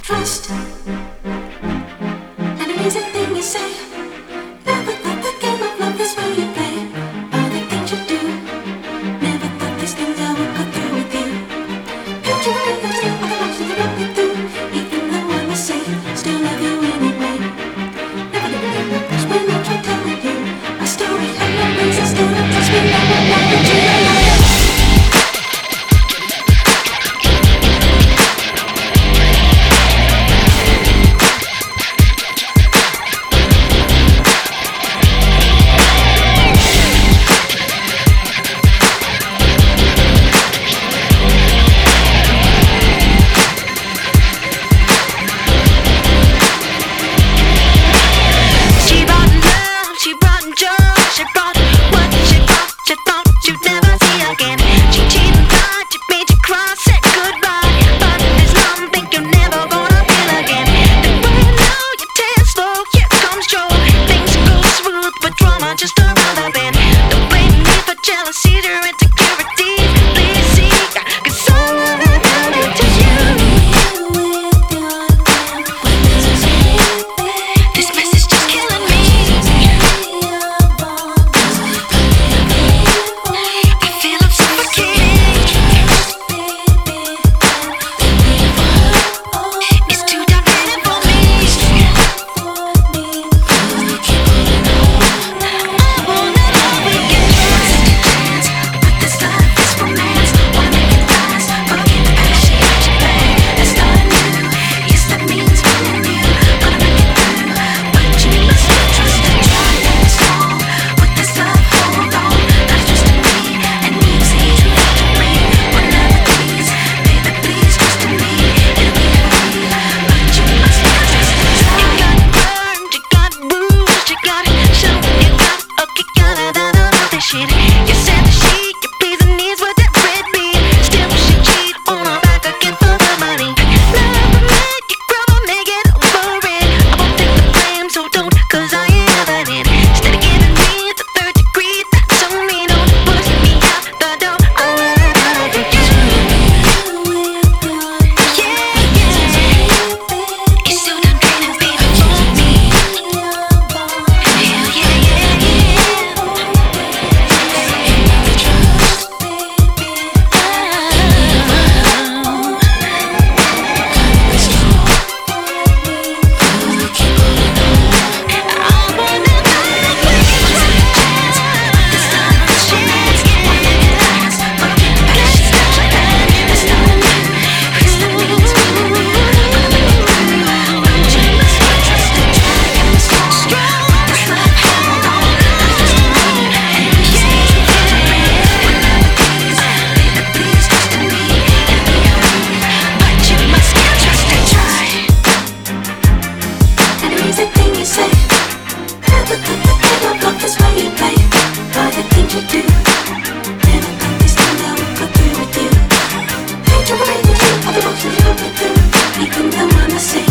Trust, and it is a thing you say. Never thought the game of love is where you play. All the things you do. Never thought these things I would go through with you. Picturing the thing all the options you put me through. Even though I'm a saint, still love you anyway. Never did believe me, cause when I tried telling you my story had no reason, still don't trust me. Now I'm walking to the light. Even though I'm a saint.